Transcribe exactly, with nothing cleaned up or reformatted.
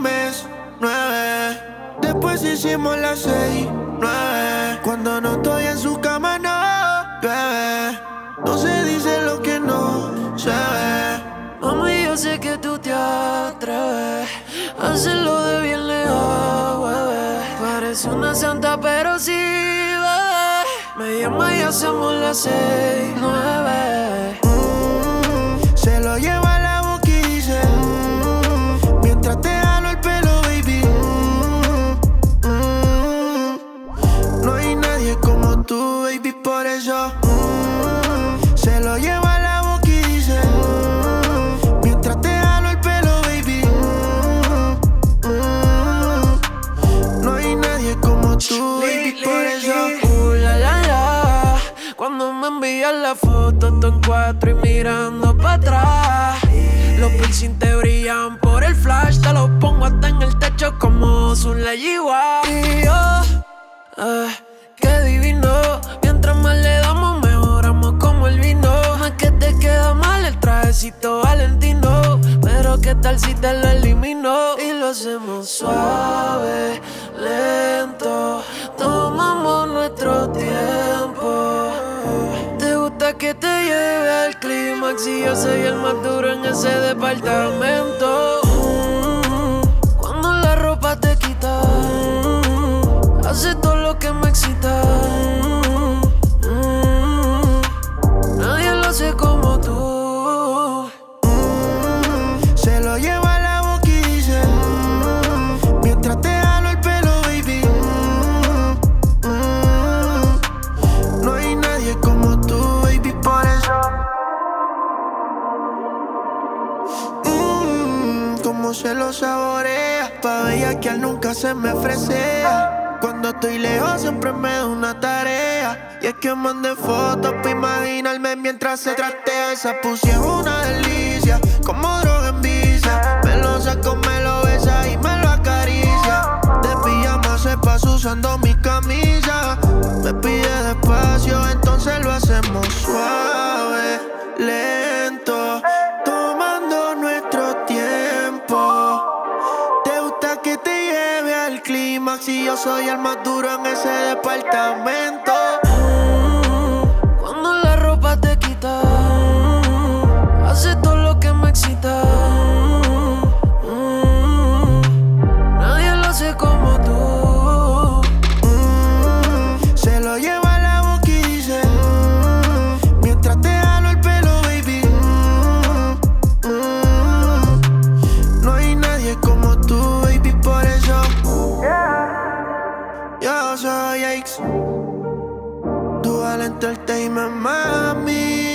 mes, nueve. Después hicimos las seis, nueve. Cuando no estoy en su cama, no, bebé. No se dice lo que no se ve. Mami, yo sé que tú te atreves a hacerlo de bien lejos, bebé. Parece una santa, pero sí, bebé. Me llama y hacemos las seis, nueve. Mm, se lo lleva a la boca y dice mm, mientras te jalo el pelo, baby. Mm, mm, no hay nadie como tú, baby, por eso mm, se lo lleva a la boca y dice mm, mientras te jalo el pelo, baby. Mm, mm, no hay nadie como tú, baby, por eso. Uh, la, la, la. Cuando me envías la foto, tú en cuatro y mirando para atrás. Los piercing te brillan por el flash. Te los pongo hasta en el techo como un la yigua. Y yo, eh, qué divino. Mientras más le damos, mejoramos como el vino. No es que te queda mal el trajecito Valentino, pero qué tal si te lo elimino. Y lo hacemos suave, lento. Tomamos nuestro tiempo. Te gusta que te lleve al clímax y yo soy el más duro en ese departamento. Mm, cuando la ropa te quita, mm, hace todo lo que me excita. Mm, mm, nadie lo hace como tú. Mm, se lo lleva a la boca y dice mm, mientras te jalo el pelo, baby. Mm, mm, no hay nadie como tú, baby, por eso. Mm, como se lo saborea, pa' bellaquear nunca se me fresea. Cuando estoy lejos siempre me da una tarea, y es que mande fotos pa' imaginarme mientras se trastea. Esa pussy es una delicia, como droga en vicia. Me lo saco, me lo besa y me lo acaricia. De pijama se pasa usando mi camisa. Me pide despacio, entonces lo hacemos suave, lento, tomando nuestro tiempo. Te gusta que te lleve al clímax y yo soy el más duro en ese departamento. Mm, cuando la ropa te quita, mm, hace todo lo que me excita. Mm, mm, nadie lo hace como tú. Mm, se lo lleva a la boca y dice mm, mientras te jalo el pelo, baby. Mm, mm, no hay nadie como tú, baby, por eso yo soy X Dual Entertainment, mami.